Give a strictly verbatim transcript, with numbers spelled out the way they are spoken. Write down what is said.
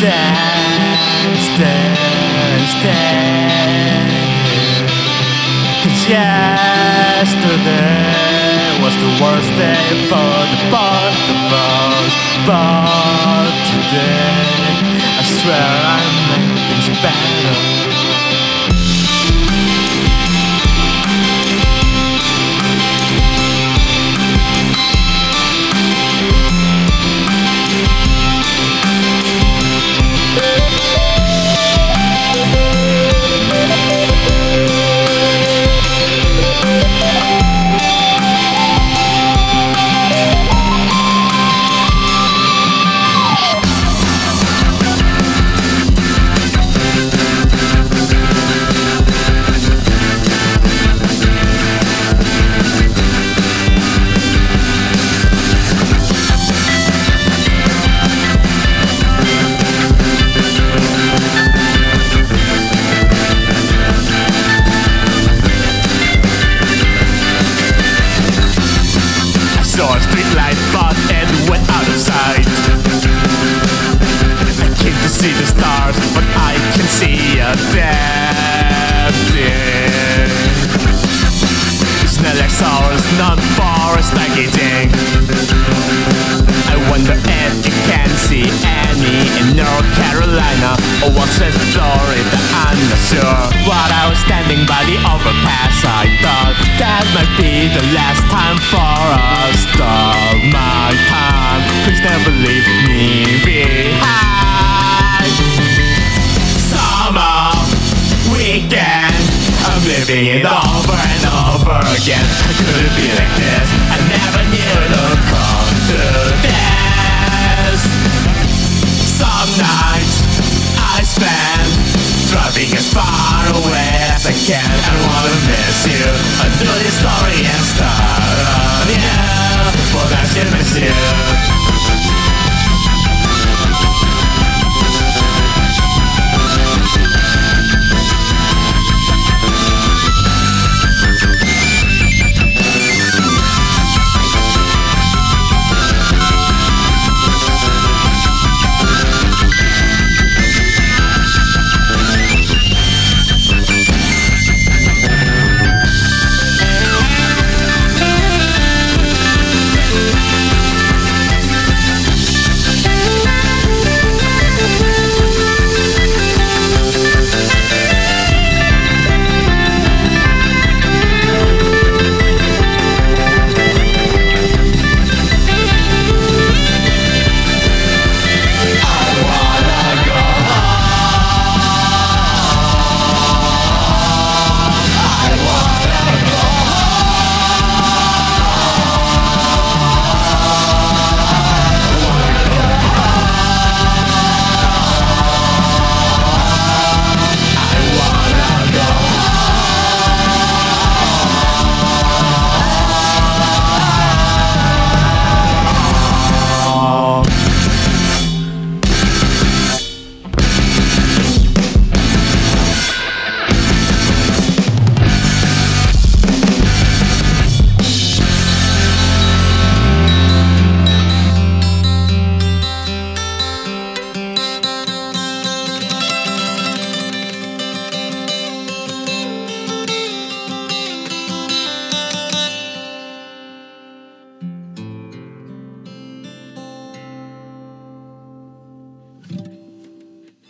stand, stand, stand. 'Cause yesterday was the worst day for the both of us, but today I swear I make things better. Saw a street light, but it went out of sight. I came to see the stars, but I can see a dead end. Snäll like sours, not forest like eating. I wonder if you can see any in North Carolina or what's in Florida, I'm not sure. While I was standing by the overpass, I thought that might be the last time for us. Stop my time, please never leave me behind. Summer, weekend, I'm living it over and over again. How could it be like this? I never knew it would come to this. Some nights I spend driving as far away as I can. I don't wanna miss you. I know this story and start on, yeah, but I still miss you.